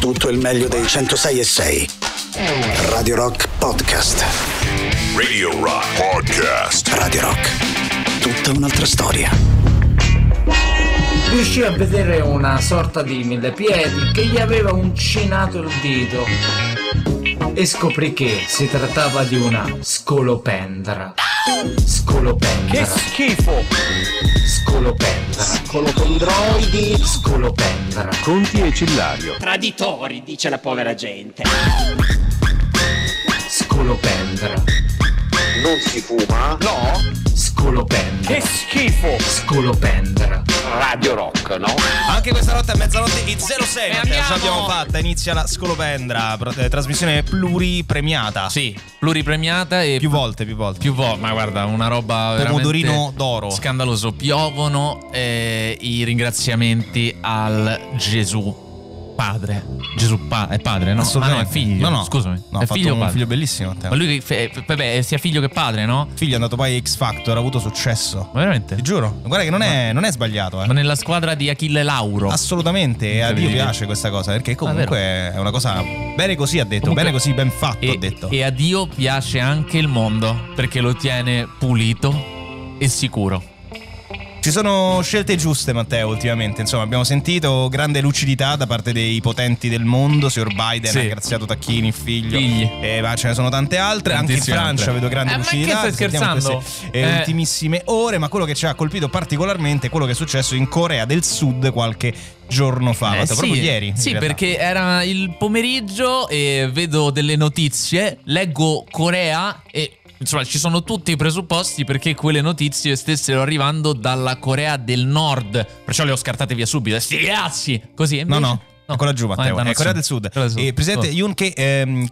Tutto il meglio dei 106.6. Radio Rock Podcast. Radio Rock Podcast. Radio Rock. Tutta un'altra storia. Riuscì a vedere una sorta di millepiedi che gli aveva uncinato il dito e scoprì che si trattava di una scolopendra. Scolopendra. Che schifo! Scolopendra. Scolopendroidi. Scolopendra. Conti e Cillario. Traditori, dice la povera gente. Scolopendra. Non si fuma? No? Scolopendra. Che schifo! Scolopendra. Radio Rock, no? Anche questa notte a mezzanotte e 06 E andiamo! ce l'abbiamo fatta, inizia la Scolopendra, trasmissione pluripremiata. Sì, pluripremiata e Più volte. ma guarda, una roba Pomodorino veramente d'oro. scandaloso. Piovono i ringraziamenti al Gesù Padre. Gesù è padre, no? Assolutamente. Ah, no, è figlio. No. Scusami. No, è ha fatto figlio o un padre? figlio bellissimo, Matteo. Ma lui vabbè, sia figlio che padre, no? Figlio è andato poi a X Factor, ha avuto successo. Ma veramente? Ti giuro. Guarda che non è sbagliato, Ma nella squadra di Achille Lauro. Assolutamente, e a Dio piace questa cosa, perché comunque è una cosa bene così, ha detto, Comunque- bene così, ben fatto, ha detto. E a Dio piace anche il mondo, perché lo tiene pulito e sicuro. Ci sono scelte giuste, Matteo, ultimamente. Insomma, abbiamo sentito grande lucidità da parte dei potenti del mondo. Signor Biden Sì. ha graziato Tacchini, il figlio. Figli. Ma ce ne sono tante altre. Anche in Tantissime Francia altre. vedo grande Ma che lucidità. stai Sentiamo scherzando? queste, ultimissime ore. Ma quello che ci ha colpito particolarmente è quello che è successo in Corea del Sud qualche giorno fa. Matteo, proprio ieri. in Sì, realtà. perché era il pomeriggio e vedo delle notizie, leggo Corea e insomma ci sono tutti i presupposti perché quelle notizie stessero arrivando dalla Corea del Nord. Perciò le ho scartate via subito. Sti cazzi! Così invece, No, eccola giù, Matteo. È Corea del Sud. Il presidente Yoon che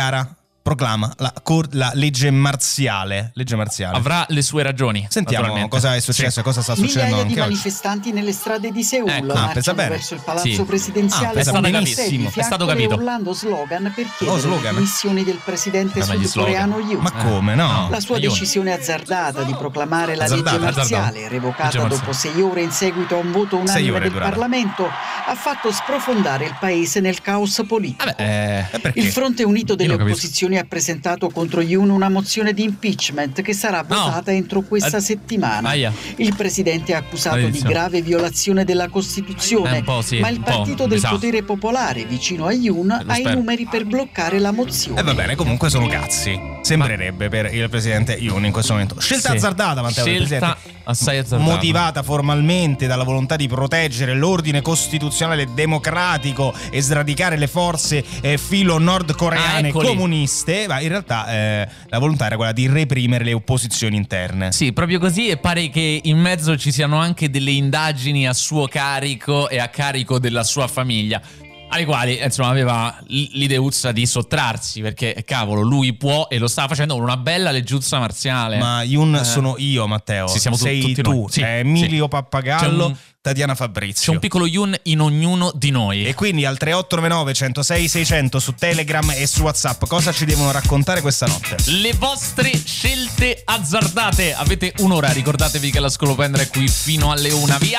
proclama la legge marziale. Avrà le sue ragioni. Sentiamo naturalmente. cosa è successo e cosa sta succedendo Migliaia anche di oggi. manifestanti nelle strade di Seul Ecco, marciano pensa bene. verso il palazzo Sì. presidenziale pensa con benissimo. È stato capito. urlando slogan per chiedere slogan. le dimissioni del presidente Ma gli sudcoreano Yoon. Ma come? No. La sua Yoon. decisione azzardata di proclamare la Azzardata, legge marziale, Legge revocata marziale. dopo 6 ore in seguito a un voto 6 unanime ore del durata. Parlamento, ha fatto sprofondare il paese nel caos politico. Perché? Il Fronte Unito delle Io non capisco. Opposizioni ha presentato contro Yoon una mozione di impeachment che sarà votata entro questa settimana. Aia. Il presidente è accusato di Maledizione. grave violazione della Costituzione, Un po' sì, ma il un po', partito mi del sa. potere popolare vicino a Yoon ha i spero. numeri per bloccare la mozione. Va bene, comunque sono cazzi. Sembrerebbe per il presidente Yoon in questo momento. Scelta Sì. azzardata, Matteo, del Scelta presidente. assai azzardata. Motivata formalmente dalla volontà di proteggere l'ordine costituzionale democratico e sradicare le forze filo nordcoreane eccoli. comuniste, ma in realtà la volontà era quella di reprimere le opposizioni interne. Sì, proprio così, e pare che in mezzo ci siano anche delle indagini a suo carico e a carico della sua famiglia, alle quali insomma aveva l'ideuzza di sottrarsi, perché cavolo, lui può e lo sta facendo con una bella leggiuzza marziale. Ma Yoon sono io, Matteo. Sì, siamo sei tutti tu, noi. Sì, Emilio sì. Pappagallo, C'è un- Tatiana C'è Fabrizio. un piccolo Yoon in ognuno di noi. E quindi al 3899 106 600 su Telegram e su WhatsApp cosa ci devono raccontare questa notte? Le vostre scelte azzardate. Avete un'ora, ricordatevi che la Scolopendra è qui fino alle 1. Via!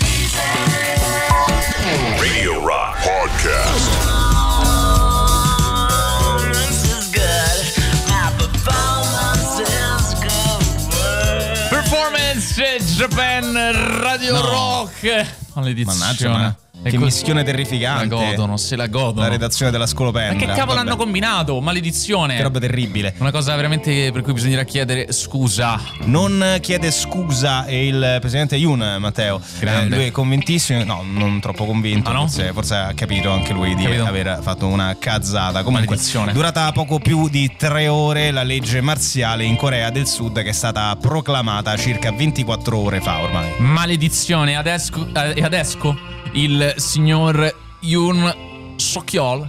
Radio Rock Podcast. Performance Japan Radio Rock. Maledizione. Mannaggia, ma E che così mischione terrificante. se la godono. La redazione della Scolopendra. Ma che cavolo Vabbè. hanno combinato? Maledizione. Che roba terribile. Una cosa veramente per cui bisognerà chiedere scusa. Non chiede scusa il presidente Yoon, Matteo. Grande. Lui è convintissimo. No, non troppo convinto. Ah, no? Forse ha capito anche lui di Capito. aver fatto una cazzata. Comunque, Maledizione. durata poco più di 3 ore la legge marziale in Corea del Sud, che è stata proclamata circa 24 ore fa ormai. Maledizione. E adesso il signor Yoon Suk-yeol.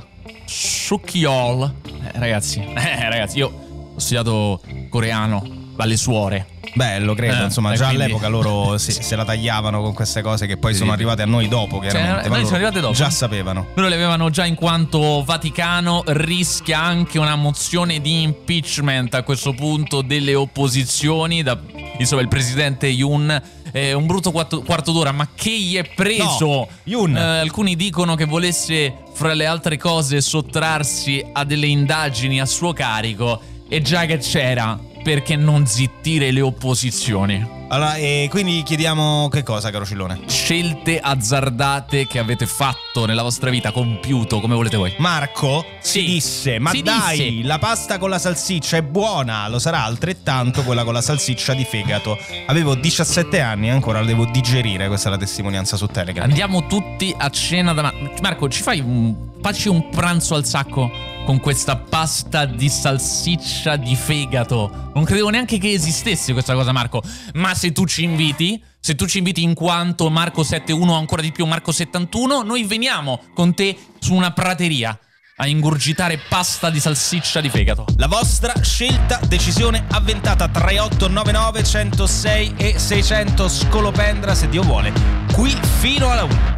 Ragazzi, io ho studiato coreano dalle suore. Bello, credo. Insomma, e già quindi- all'epoca loro se la tagliavano con queste cose che poi Sì. sono arrivate a noi dopo, chiaramente. Cioè, ma noi loro sono arrivate dopo. Già sapevano. Loro le avevano già, in quanto Vaticano rischia anche una mozione di impeachment a questo punto delle opposizioni da insomma il presidente Yoon. Un brutto quarto d'ora, ma che gli è preso? No, Yoon. Alcuni dicono che volesse fra le altre cose, sottrarsi a delle indagini a suo carico, e già che c'era, perché non zittire le opposizioni? Allora, e quindi chiediamo che cosa, caro Cillone? Scelte azzardate che avete fatto nella vostra vita, compiuto, come volete voi. Marco si disse: ma dai, la pasta con la salsiccia è buona, lo sarà altrettanto quella con la salsiccia di fegato. Avevo 17 anni e ancora la devo digerire. Questa è la testimonianza su Telegram. Andiamo tutti a cena da Marco, facci un pranzo al sacco con questa pasta di salsiccia di fegato. Non credevo neanche che esistesse questa cosa, Marco. Ma se tu ci inviti in quanto Marco 71, ancora di più Marco 71, noi veniamo con te su una prateria a ingurgitare pasta di salsiccia di fegato. La vostra scelta, decisione avventata. 3899 106 e 600 Scolopendra, se Dio vuole, qui fino alla 1.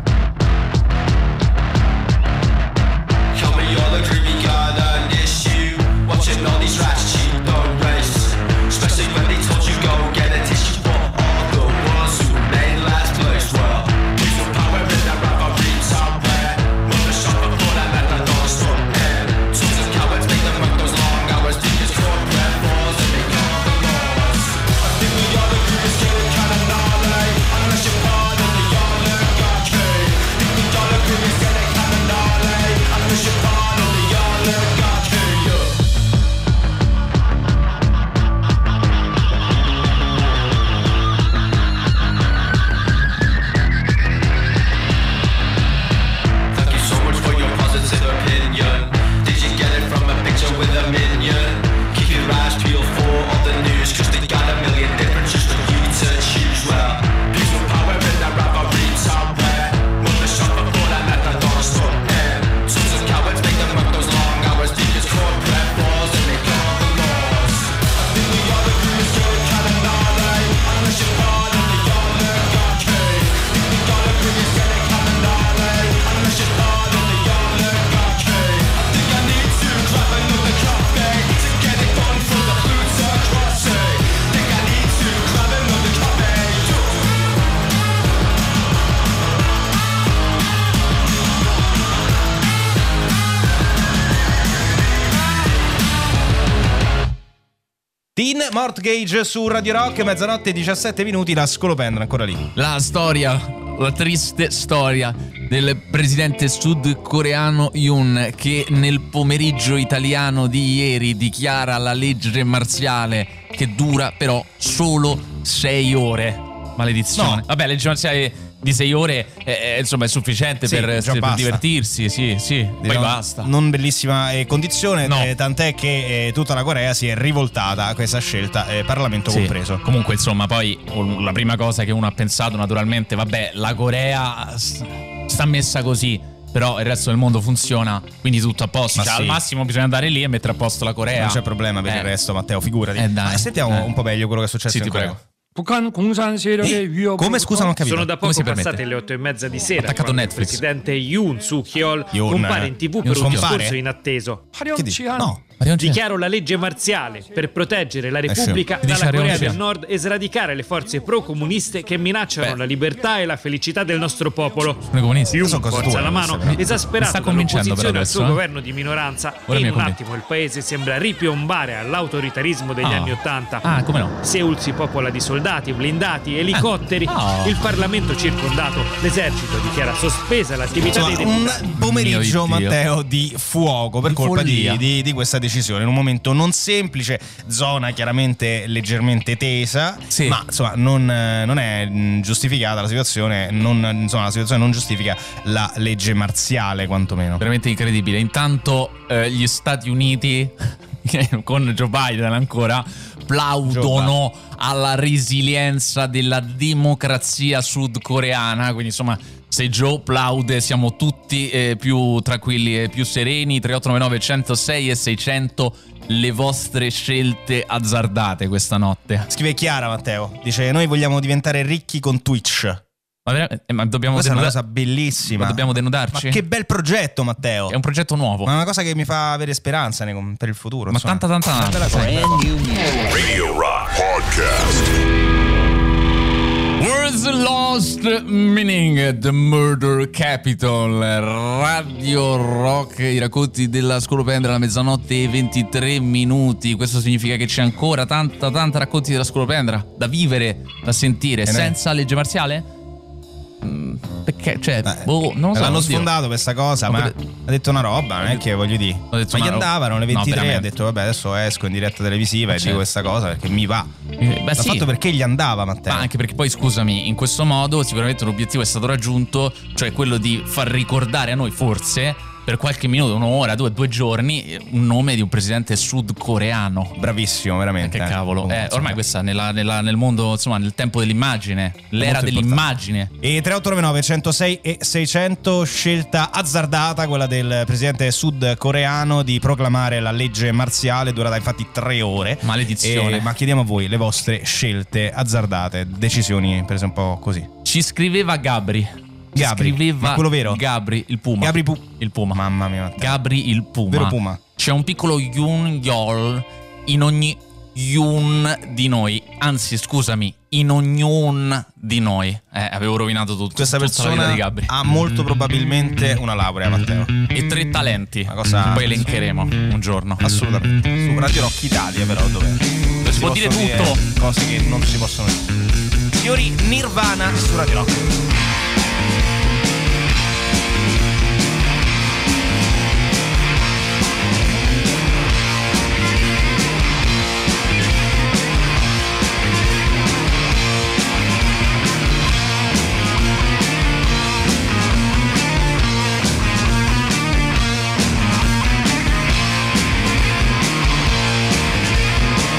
Watching all these rats cheat, don't race. Especially when they told you go get a tissue for all the ones who made last place. Well, use your power in that rivalry somewhere. Mother shop before that at the door stop there. Tools of cowards make them work those long hours. Deacons corporate balls and they count the laws. I think we all agree it's getting kinda gnarly. Unless you're part of the oligarchy. Think we all agree it's getting kinda gnarly. Unless you're part of the oligarchy. Opinion. Did you get it from a picture with a minion? Keep your eyes peeled for all the news, cause they got a million different just for you to choose. Well, peaceful power in that rivalry somewhere. Mother shop before that at the door stop there. Sons of cowards make them work those long hours. Deacons corporate balls and they count the laws. I think we all agree it's getting kinda gnarly. Unless you're part of the oligarchy. Think we all agree it's getting kinda gnarly. Unless you're part of the oligarchy. Teen Mortgage su Radio Rock, mezzanotte e 17 minuti, la Scolopendra ancora lì. La triste storia del presidente sudcoreano Yoon, che nel pomeriggio italiano di ieri dichiara la legge marziale, che dura però solo 6 ore. Maledizione. No. Vabbè, legge marziale di 6 ore insomma è sufficiente per divertirsi, sì, poi basta. Non bellissima condizione, no. Tant'è che tutta la Corea si è rivoltata a questa scelta, Parlamento compreso. Comunque insomma, poi la prima cosa che uno ha pensato naturalmente, vabbè, la Corea sta messa così, però il resto del mondo funziona, quindi tutto a posto. Cioè, al massimo bisogna andare lì e mettere a posto la Corea. Non c'è problema per il resto, Matteo, figurati. Dai. Sentiamo un po' meglio quello che è successo in Corea. Prego. Come, scusa, non ho capito. Sono da poco passate le 8:30 di sera, attaccato quando Netflix. il presidente Yoon Suk-yeol compare in TV per un discorso inatteso. Che dici? No. Dichiaro la legge marziale per proteggere la Repubblica dalla Corea del Nord e sradicare le forze pro-comuniste che minacciano la libertà e la felicità del nostro popolo. Yoon forza la mano, esasperato dall'opposizione al suo governo di minoranza, e in un attimo il paese sembra ripiombare all'autoritarismo degli anni '80. Come no? Seul si popola di soldati, blindati, elicotteri, il Parlamento circondato, l'esercito dichiara sospesa l'attività dei deputati. Un pomeriggio, Matteo, di fuoco per colpa di questa decisione, in un momento non semplice, zona chiaramente leggermente tesa, ma insomma non è giustificata la situazione, la situazione non giustifica la legge marziale, quantomeno. Veramente incredibile. Intanto gli Stati Uniti con Joe Biden ancora plaudono alla resilienza della democrazia sudcoreana, quindi insomma se Joe plaude siamo tutti più tranquilli e più sereni. 3899 106 e 600 le vostre scelte azzardate questa notte. Scrive Chiara, Matteo, dice: noi vogliamo diventare ricchi con Twitch. Ma dobbiamo questa è una cosa bellissima. Ma dobbiamo denudarci? Ma che bel progetto, Matteo. È un progetto nuovo. Ma è una cosa che mi fa avere speranza per il futuro. Ma tanta bella cosa. Radio Rock Podcast. is Lost Meaning, The Murder Capital, Radio Rock, i racconti della scolopendra alla mezzanotte e 23 minuti. Questo significa che c'è ancora tanta racconti della scolopendra da vivere, da sentire, senza legge marziale? Perché, cioè, non lo so. L'hanno sfondato questa cosa, ma ha detto una roba, non è che voglio dire. Ma gli andavano alle 23, ha detto vabbè adesso esco in diretta televisiva e dico questa cosa perché mi va. L'ha fatto perché gli andava, Matteo. Ma anche perché poi, scusami, in questo modo sicuramente un obiettivo è stato raggiunto, cioè quello di far ricordare a noi, forse per qualche minuto, un'ora, 2 giorni, un nome di un presidente sudcoreano. Bravissimo, veramente. Che cavolo. Ormai questa nel mondo, insomma, nel tempo dell'immagine, l'era dell'immagine. E 3899 106 e 600, scelta azzardata, quella del presidente sudcoreano di proclamare la legge marziale, durata infatti 3 ore. Maledizione. Ma chiediamo a voi le vostre scelte azzardate, decisioni prese un po' così. Ci scriveva Gabri, ma quello vero? Gabri il Puma. Il Puma. Mamma mia. Gabri il Puma. Vero Puma. C'è un piccolo Yun-Yol in ogni Yun di noi. Anzi, scusami, in ognun di noi. Avevo rovinato tutto. Questa tutta persona la vita di Gabri. ha molto probabilmente una laurea, Matteo. E 3 talenti. Una cosa... Poi elencheremo un giorno. Assolutamente. Su Radio Rock Italia, però, dove si può dire tutto. Cose che non si possono dire. Signori, Nirvana su Radio Rock.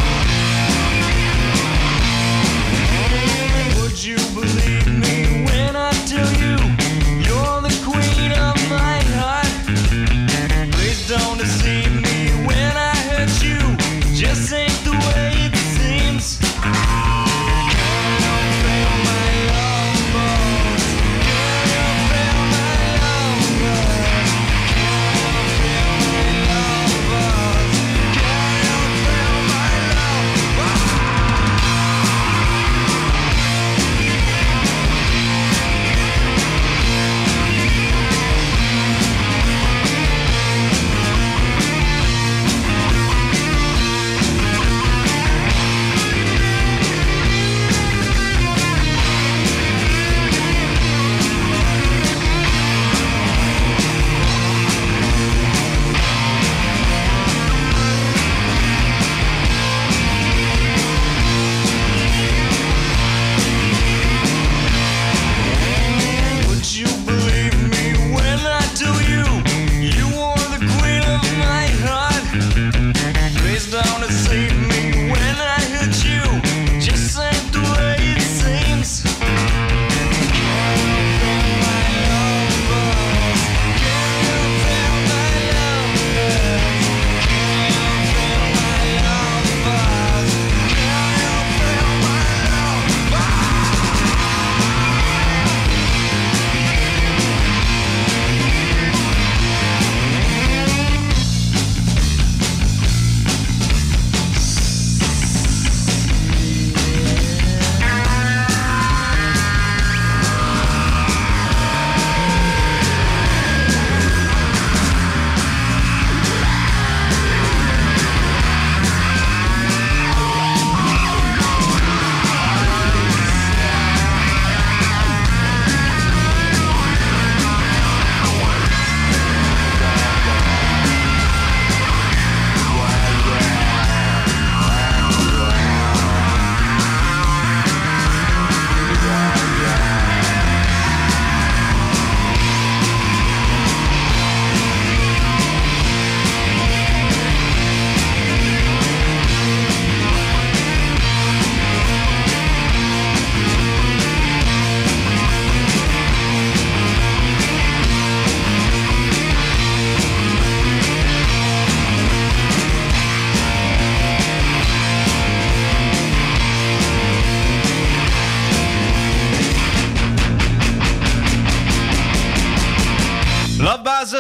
Would you believe me when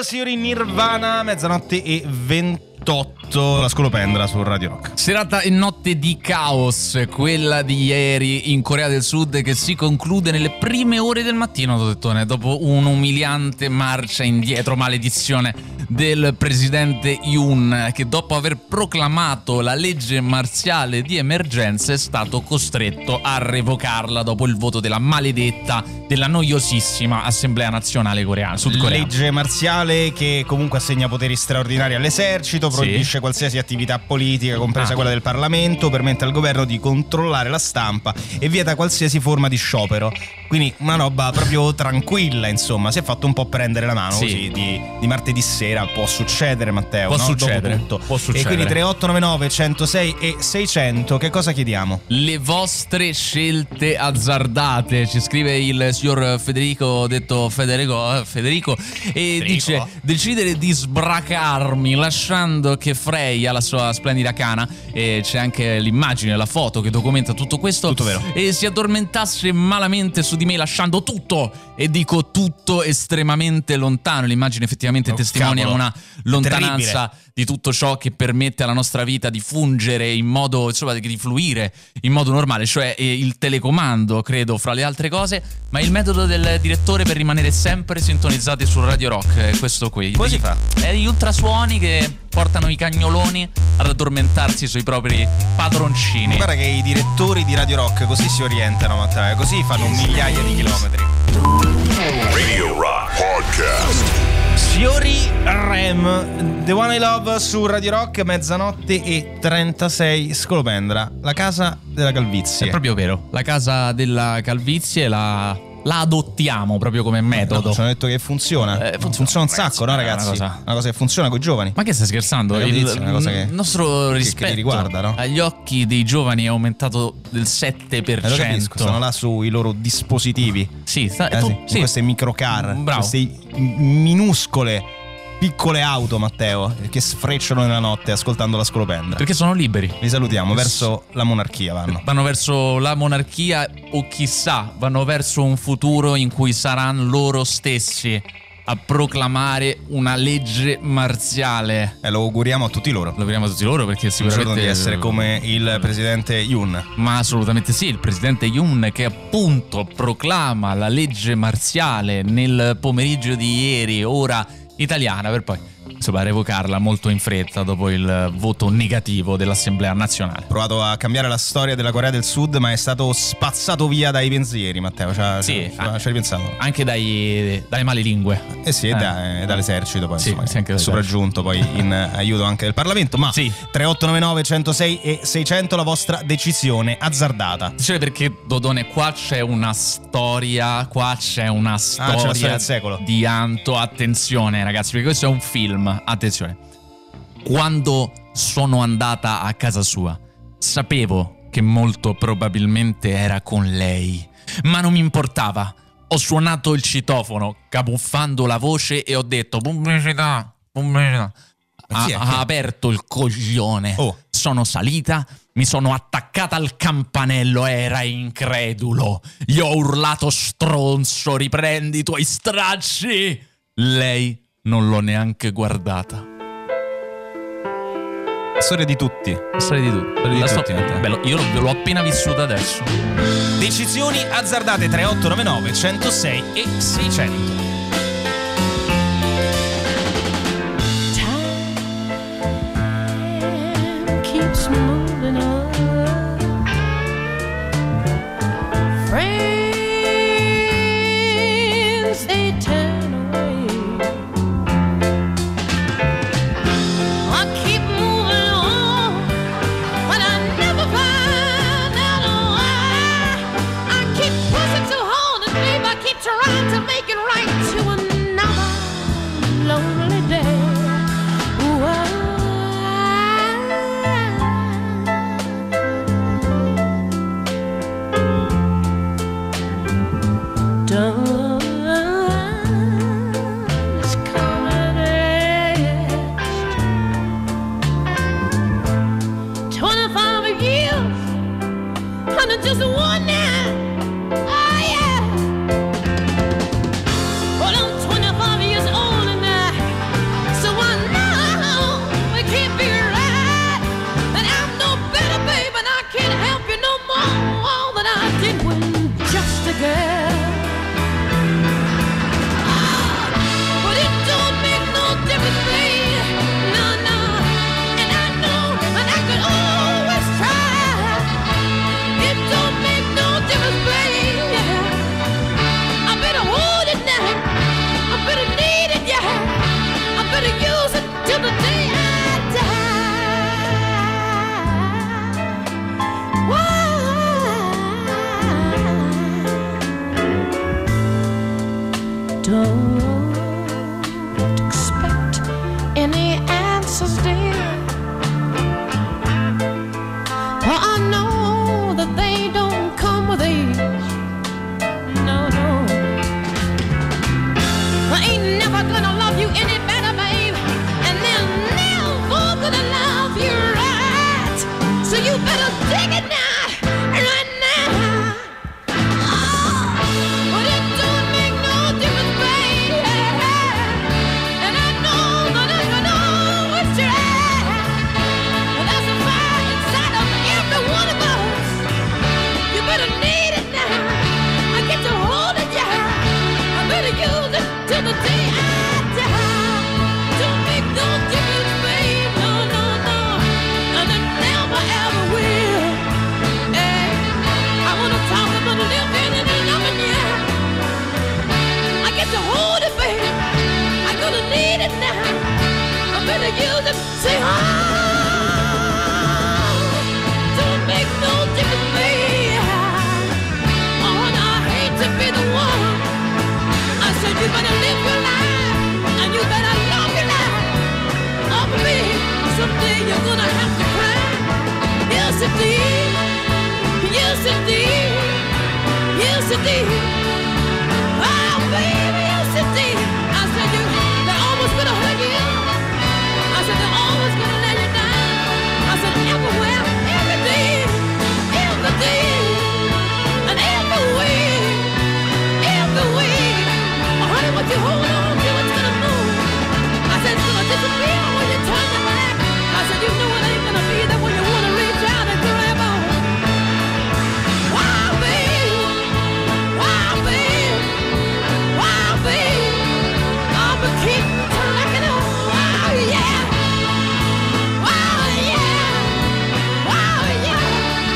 signori, Nirvana, mezzanotte e 28, la scolopendra su Radio Rock. Serata e notte di caos, quella di ieri in Corea del Sud, che si conclude nelle prime ore del mattino, Dottone, dopo un'umiliante marcia indietro, maledizione del presidente Yoon, che dopo aver proclamato la legge marziale di emergenza è stato costretto a revocarla dopo il voto della maledetta, della noiosissima Assemblea Nazionale Coreana, sudcoreana. Legge marziale che comunque assegna poteri straordinari all'esercito, proibisce qualsiasi attività politica, compresa quella del Parlamento, permette al governo di controllare la stampa e vieta qualsiasi forma di sciopero. Quindi una roba proprio tranquilla, insomma. Si è fatto un po' prendere la mano così di martedì sera. Può succedere, Matteo, può no? succedere, può succedere. E quindi 3899 106 e 600, che cosa chiediamo? Le vostre scelte azzardate, ci scrive il signor Federico, detto Federico, e dice: decidere di sbracarmi lasciando che Freya, la sua splendida kana, e c'è anche l'immagine, la foto che documenta tutto questo, tutto vero, e si addormentasse malamente su di me, lasciando tutto, e dico tutto, estremamente lontano. L'immagine effettivamente testimonia una lontananza di tutto ciò che permette alla nostra vita di fungere in modo, insomma, di fluire in modo normale, cioè il telecomando, credo, fra le altre cose, ma il metodo del direttore per rimanere sempre sintonizzati su Radio Rock è questo qui. Come si fa? È gli ultrasuoni che portano i cagnoloni ad addormentarsi sui propri padroncini. Guarda che i direttori di Radio Rock così si orientano, Matteo, così fanno migliaia di chilometri. Radio Rock Podcast. Signori, Rem, The One I Love su Radio Rock, mezzanotte e 36, scolopendra, la casa della calvizie. È proprio vero, la casa della calvizie la adottiamo proprio come metodo. Ci hanno detto che funziona. Funziona un sacco, no, ragazzi? Una cosa che funziona con i giovani. Ma che stai scherzando? Una cosa che nostro rispetto che ti riguarda, no? agli occhi dei giovani è aumentato del 7%. Lo capisco, sono là sui loro dispositivi. Sì, sì. Queste microcar, bravo, queste minuscole piccole auto, Matteo, che sfrecciano nella notte ascoltando la scolopendra. Perché sono liberi. Li salutiamo, verso la monarchia vanno verso la monarchia, o chissà, vanno verso un futuro in cui saranno loro stessi a proclamare una legge marziale. Lo auguriamo a tutti loro. Lo auguriamo a tutti loro, perché sicuramente di essere come il presidente Yoon. Ma assolutamente sì, il presidente Yoon, che appunto proclama la legge marziale nel pomeriggio di ieri, ora italiana, per poi insomma revocarla molto in fretta dopo il voto negativo dell'Assemblea Nazionale. Ha provato a cambiare la storia della Corea del Sud, ma è stato spazzato via dai pensieri, Matteo. Ci ha ripensato. Anche dalle malelingue. Sì, dall'esercito poi, sì, insomma, sì, è sopraggiunto poi in aiuto anche del Parlamento. Ma 3899 106 e 600, la vostra decisione azzardata. Cioè, perché, Dodone, qua c'è una storia del secolo di Anto. Attenzione, ragazzi, perché questo è un film. Attenzione. Quando sono andata a casa sua, sapevo che molto probabilmente era con lei, ma non mi importava. Ho suonato il citofono, camuffando la voce, e ho detto pubblicità. Ha aperto il coglione. Sono salita, mi sono attaccata al campanello, era incredulo. Gli ho urlato: stronzo, riprendi i tuoi stracci. Lei non l'ho neanche guardata. Storia di tutti. Bello, io l'ho appena vissuta adesso. Decisioni azzardate. 3899 106 e 600. Time keeps moving on. Friends, they turn away. I keep moving on, but I never find out why. I keep pushing too hard, and babe, I keep trying to make it right. horses dear. Well, I know that they don't come with age. No, no. I ain't never gonna love you any better, babe, and they're never gonna love you right. So you better dig it now, right now. Oh, but it don't make no difference, babe. And I know that I know what's right. But there's a fire inside of every one of us. You better need it now. I get to hold it, yeah. I better use it till the day I die. Don't make no difference, babe. No, no, no. And it never ever will. Hey, I wanna talk about living and loving you. I get to hold it, babe. I gonna need it now. I better use it. Say, oh, don't make no difference, babe. Oh, and I hate to be the one. I said you better live your life and you better love your life. Oh, baby, someday you're gonna have to cry. Yes, indeed. Yes, indeed. Yes, indeed. Oh, baby, yes, indeed. I said they're always gonna hurt you. I said they're always gonna let you down. I said everywhere, every day, and every way. Oh, honey, what you hold on to, it's gonna move. I said it's gonna disappear when you turn your back. I said you know it ain't gonna be there when you wanna reach out and grab on. Wow, babe. Wow, babe. Wow, babe. Oh, but keep trucking on. Wow, yeah. Wow, yeah. Wow, yeah.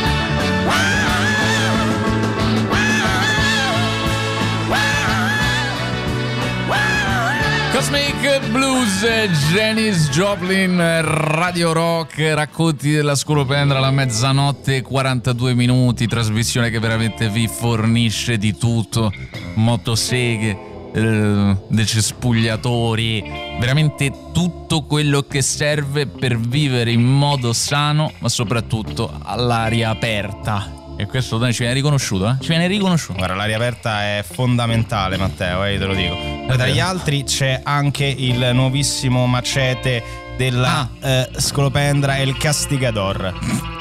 Cosmic Blues, Janis Joplin, Radio Rock, racconti della scolopendra alla mezzanotte 42 minuti, trasmissione che veramente vi fornisce di tutto, motoseghe, decespugliatori, veramente tutto quello che serve per vivere in modo sano, ma soprattutto all'aria aperta. E questo ci viene riconosciuto, eh? Ci viene riconosciuto. Guarda, l'aria aperta è fondamentale, Matteo, te lo dico. Poi tra gli altri c'è anche il nuovissimo macete della scolopendra e il Castigador.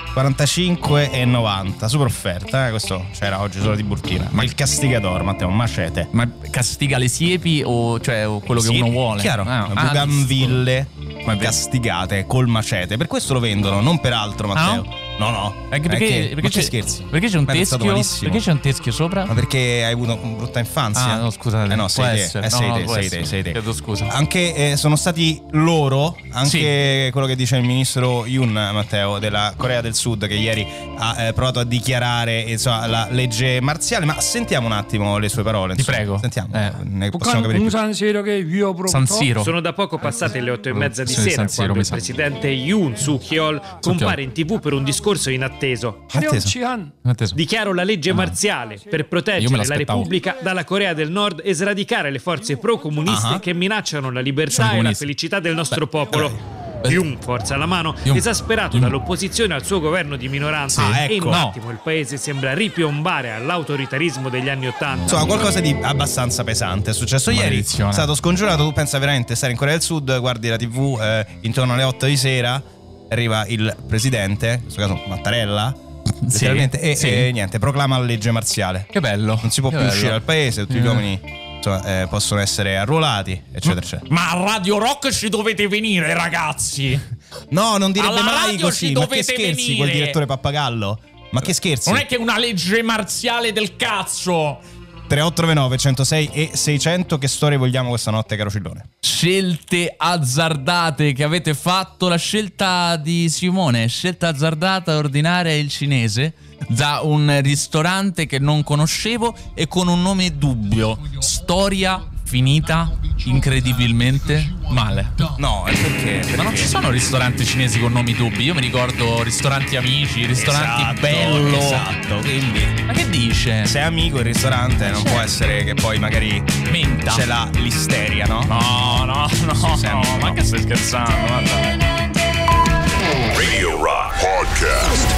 45,90, super offerta, questo c'era oggi solo di Burtina. Ma il Castigador, Matteo, un macete. Ma castiga le siepi o quello che uno vuole? Chiaro, buganville castigate col macete. Per questo lo vendono, non per altro, Matteo. No. Perché scherzi? Perché c'è un teschio? Perché c'è un teschio sopra? Ma perché hai avuto una brutta infanzia? No, scusate. No, sei te. Chiedo scusa. Anche sono stati loro, quello che dice il ministro Yoon, Matteo, della Corea del Sud, che ieri ha provato a dichiarare la legge marziale. Ma sentiamo un attimo le sue parole. Ti prego. Sentiamo. Ne possiamo capire più. San Siro. Sono da poco passate le 8:30 di sera quando il presidente Yoon Suk-yeol compare in TV per un discorso inatteso. Dichiaro la legge marziale per proteggere la Repubblica dalla Corea del Nord e sradicare le forze pro-comuniste che minacciano la libertà e la felicità del nostro popolo. Yoon forza la mano, esasperato dall'opposizione al suo governo di minoranza, e in un attimo il paese sembra ripiombare all'autoritarismo degli anni '80. Insomma, qualcosa di abbastanza pesante è successo ieri. È stato scongiurato. Tu pensa veramente stare in Corea del Sud, guardi la TV intorno alle 8 di sera, arriva il presidente, in questo caso Mattarella, e niente, proclama la legge marziale. Che bello. Non si può più uscire dal paese, tutti gli uomini possono essere arruolati, eccetera, eccetera. Ma a Radio Rock ci dovete venire, ragazzi. No, non direbbe alla mai radio così. Ma che scherzi, venire. quel direttore Pappagallo? Ma che scherzi? Non è che è una legge marziale del cazzo. 3899 106 e 600. Che storie vogliamo questa notte, caro Cillone? Scelte azzardate che avete fatto. La scelta di Simone, scelta azzardata, ordinare il cinese da un ristorante che non conoscevo e con un nome dubbio. Storia finita incredibilmente male. No, è perché? Ma non ci sono ristoranti cinesi con nomi dubbi. Io mi ricordo ristoranti amici, ristoranti bello. Esatto, quindi. Ma che dice? Se è amico il ristorante non può essere che poi magari menta. C'è l'isteria, no? No, ma che stai scherzando? Guarda. Podcast.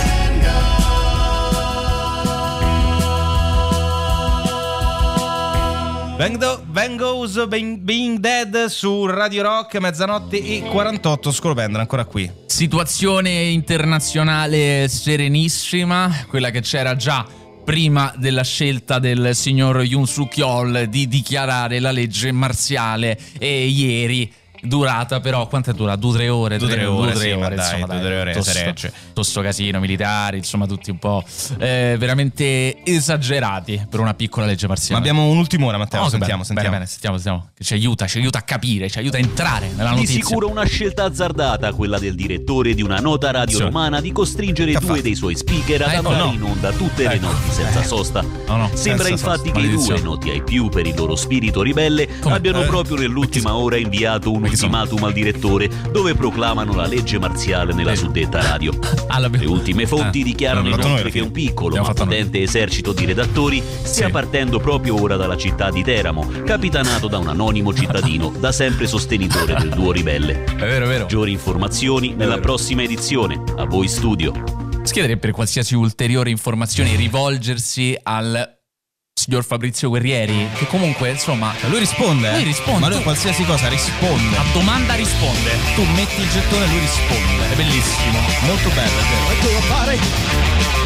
Van Gogh's Being Dead su Radio Rock, mezzanotte e 48. Scolopendra ancora qui. Situazione internazionale serenissima, quella che c'era già prima della scelta del signor Yoon Suk-yeol di dichiarare la legge marziale, e ieri durata però, quanto è durata? 2-3 ore? 2-3 ore, sì, ma dai, insomma, 2-3 ore si regge. Tutto sto casino, militari, insomma tutti un po' veramente esagerati per una piccola legge marziale. Ma abbiamo un'ultima ora, Matteo, sentiamo. Bene, sentiamo. Che ci aiuta a capire, ci aiuta a entrare nella notizia. Di sicuro una scelta azzardata, quella del direttore di una nota radio romana di costringere due dei suoi speaker ad andare in onda tutte le notti senza sosta. Sembra infatti che i due, noti ai più per il loro spirito ribelle, abbiano proprio nell'ultima ora inviato un ultimatum al direttore, dove proclamano la legge marziale nella suddetta radio. Le ultime fonti dichiarano inoltre che un piccolo ma potente esercito di redattori stia partendo proprio ora dalla città di Teramo, capitanato da un anonimo cittadino da sempre sostenitore del duo ribelle. È vero. Maggiori informazioni nella prossima edizione. A voi studio. Si chiederebbe per qualsiasi ulteriore informazione rivolgersi al signor Fabrizio Guerrieri, che comunque insomma lui risponde. Ma lui qualsiasi cosa risponde. A domanda risponde. Tu metti il gettone e lui risponde. È bellissimo. Molto bello, è vero.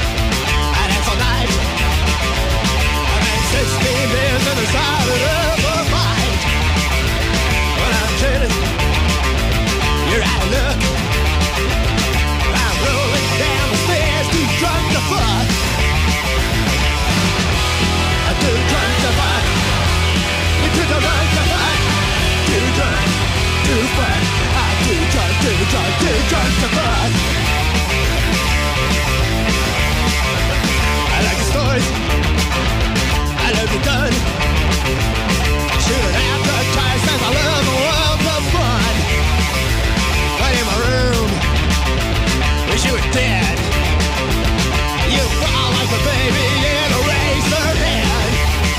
I like the stories, I love the gun. Shooting advertised as I love the world of fun. Right in my room, wish you were dead. You fall like a baby in a razor head.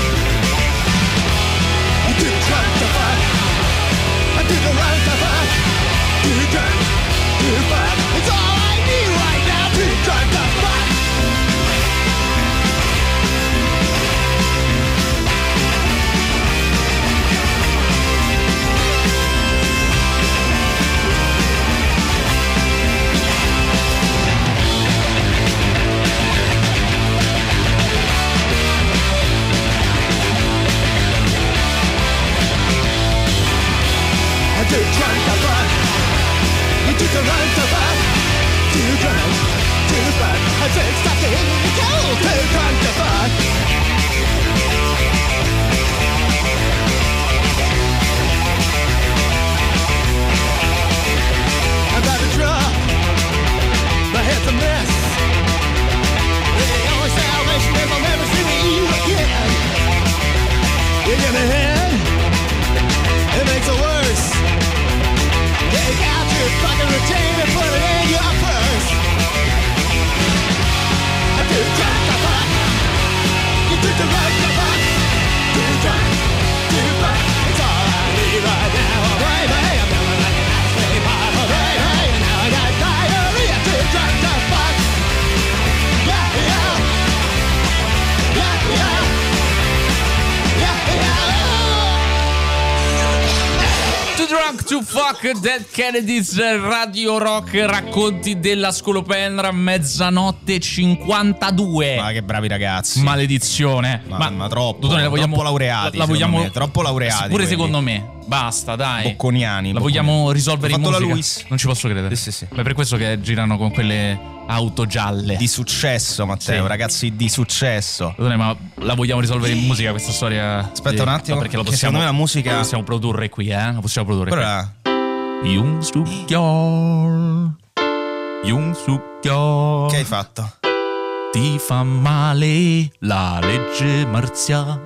I'm too drunk to fuck, I'm too drunk to fuck. Too drunk to fuck, it's all I need right now. Too drunk to fuck. Too drunk to fuck. You took a run to fuck. Too drunk to fuck. I said stop it, go. Too drunk to fuck. I'm about to drop. My head's a mess. The only salvation is I'll never see you again. You give me a hand, it makes it worse. Take out your fucking routine and put it in your purse. I'm too drunk to fuck. You took the right to fuck. Too drunk to fuck. It's all I need right now, baby. I'm feeling like an ice pop, baby. And now I got diarrhea. Too drunk to fuck. Yeah. Too Drunk to Fuck, Dead Kennedys, Radio Rock, racconti della Scolopendra, mezzanotte 52. Ma che bravi ragazzi. Maledizione. Ma troppo, la vogliamo, troppo laureati. La vogliamo, me, troppo laureati. Pure quelli. secondo me. Basta, dai. Bocconiani. La vogliamo risolvere in musica. La Luis. Non ci posso credere. Sì. Ma è per questo che girano con quelle auto gialle. Di successo, Matteo, sì. Ragazzi di successo. Ma la vogliamo risolvere in musica questa storia? Aspetta un attimo, perché secondo me la musica la possiamo produrre qui, La possiamo produrre però qui. Yoon Suk-yeol. Che hai fatto? Ti fa male la legge marziale.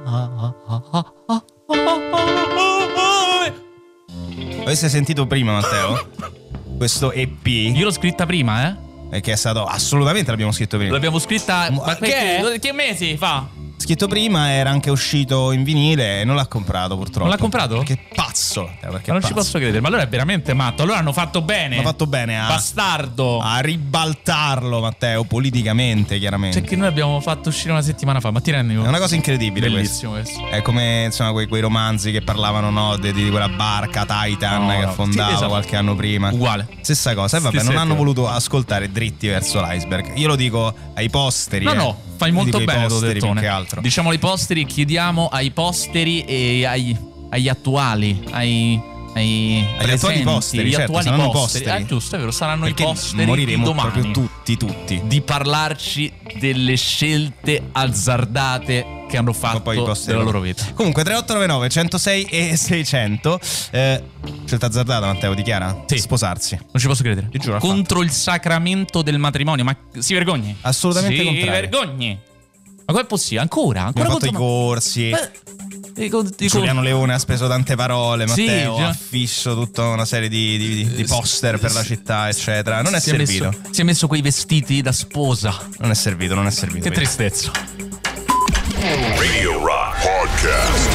Avesse sentito prima, Matteo? Questo EP? Io l'ho scritta prima, E che è stato assolutamente l'abbiamo scritto prima. L'abbiamo scritta che mesi fa? scritto prima, era anche uscito in vinile e non l'ha comprato purtroppo. Non l'ha comprato? Che pazzo, perché ma non ci posso credere, ma allora è veramente matto. Allora hanno fatto bene. Hanno fatto bene bastardo a ribaltarlo, Matteo, politicamente, chiaramente. Cioè che noi abbiamo fatto uscire una settimana fa, ma ti rendi conto? È una cosa incredibile. Bellissimo questo. È come insomma quei romanzi che parlavano, no, di quella barca Titan che affondava, sì, esatto, qualche anno prima. Uguale. Stessa cosa. E vabbè, non hanno voluto ascoltare dritti verso l'iceberg. Io lo dico ai posteri. No, fai molto bene, più che altro. Diciamo ai posteri, chiediamo ai posteri e agli attuali, agli attuali posteri, gli certo, attuali posteri. Giusto, è vero, saranno perché i posteri moriremo domani, proprio tutti di parlarci delle scelte azzardate che hanno fatto della loro vita. Comunque 3899 106 e 600. Scelta azzardata, Matteo, dichiara? Sì. Sposarsi. Non ci posso credere. Ti giuro, contro il sacramento del matrimonio. Ma si vergogni? Assolutamente contrario. Si vergogni. Ma com'è possibile? Ancora abbiamo fatto i corsi. Giuliano Leone ha speso tante parole, Matteo, ha fisso tutta una serie di poster per la città, eccetera. Non è servito. Si è messo quei vestiti da sposa. Non è servito. Che tristezza. Radio Rock Podcast.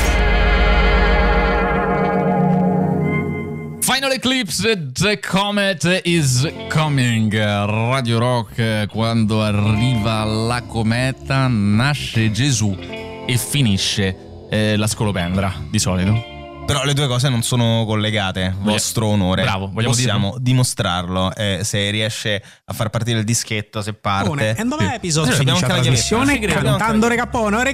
Final Eclipse, The Comet is Coming. Radio Rock, quando arriva la cometa nasce Gesù e finisce la scolopendra, di solito. Però le due cose non sono collegate, vostro onore. Bravo, possiamo dimostrarlo. Se riesce a far partire il dischetto, se parte. E dove episodio finisce la trasmissione cantando Recappone.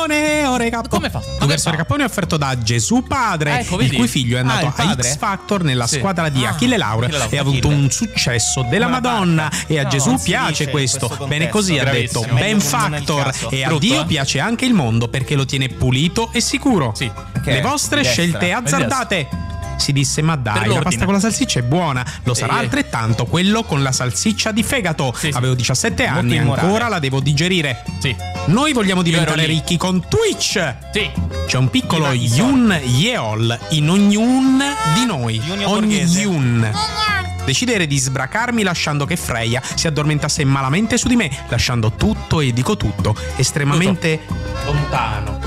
Come fa? Questo Recappone è offerto da Gesù Padre, il cui figlio è andato a X Factor nella squadra di Achille Lauro e ha avuto un successo della Madonna. E a Gesù piace questo. Bene così, ha detto. Ben Factor. E a Dio piace anche il mondo perché lo tiene pulito e sicuro. Le vostre scelte azzardate. Si disse: ma dai, la pasta con la salsiccia è buona. Lo sarà altrettanto quello con la salsiccia di fegato. Avevo 17 anni e ancora la devo digerire. Noi vogliamo diventare ricchi con Twitch. C'è un piccolo Yun Yeol in ognun di noi. Ognun. Decidere di sbracarmi lasciando che Freya si addormentasse malamente su di me, lasciando tutto e dico tutto estremamente lontano.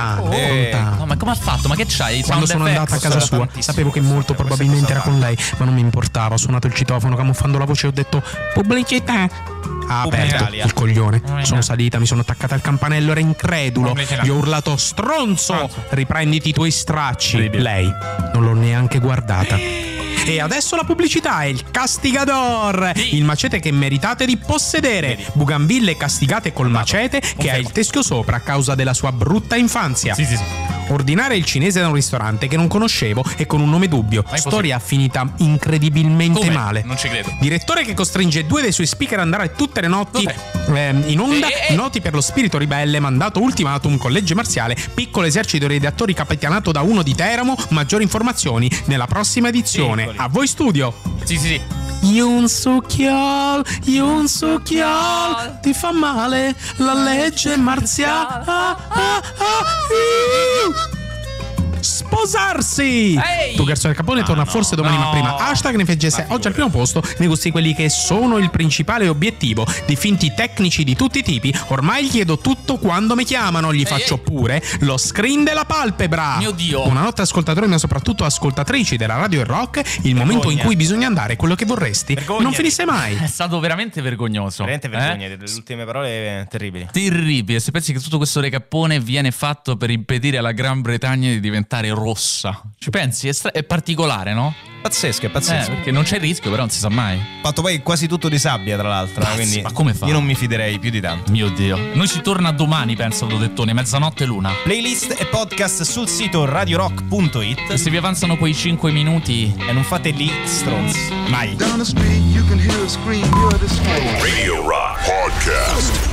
No, ma come ha fatto? Ma che c'hai? Quando sono andata a casa sua sapevo che molto probabilmente era con lei, ma non mi importava. Ho suonato il citofono camuffando la voce e ho detto pubblicità. Ha aperto il coglione. Sono salita, mi sono attaccata al campanello, era incredulo. Gli ho urlato: stronzo, riprenditi i tuoi stracci. Lei non l'ho neanche guardata. E adesso la pubblicità è il Castigador, il macete che meritate di possedere. Bougainville castigate col macete che ha il teschio sopra a causa della sua brutta infanzia. Ordinare il cinese da un ristorante che non conoscevo e con un nome dubbio. Storia finita incredibilmente male. Non ci credo. Direttore che costringe 2 dei suoi speaker ad andare tutte le notti in onda. Noti per lo spirito ribelle. Mandato ultimatum con legge marziale. Piccolo esercito di redattori capitanato da uno di Teramo. Maggiori informazioni nella prossima edizione. A voi studio. Sì. Yun Suk-yeol, ti fa male la legge marziale. Sposarsi! Tu Garzo del Capone torna forse domani, ma prima hashtag ne feggesse oggi al primo posto nei gusti quelli che sono il principale obiettivo di finti tecnici di tutti i tipi. Ormai gli chiedo tutto quando mi chiamano, gli faccio pure lo screen della palpebra. Mio Dio. Buonanotte ascoltatori, ma soprattutto ascoltatrici della radio e rock. Il momento in cui bisogna andare quello che vorresti non finisse mai. È stato veramente vergognoso. Veramente vergogna, le ultime parole terribili. Terribile. Se pensi che tutto questo recappone viene fatto per impedire alla Gran Bretagna di diventare rossa, ci pensi? È particolare, no? Pazzesco, è pazzesco. Perché non c'è il rischio, però non si sa mai. Fatto poi quasi tutto di sabbia, tra l'altro. Quindi ma come fa? Io non mi fiderei più di tanto. Mio Dio. Noi si torna domani, penso, Dodettone, mezzanotte l'una. Playlist e podcast sul sito radiorock.it. Se vi avanzano quei 5 minuti e non fate lì stronzi. Mai. Radio Rock Podcast.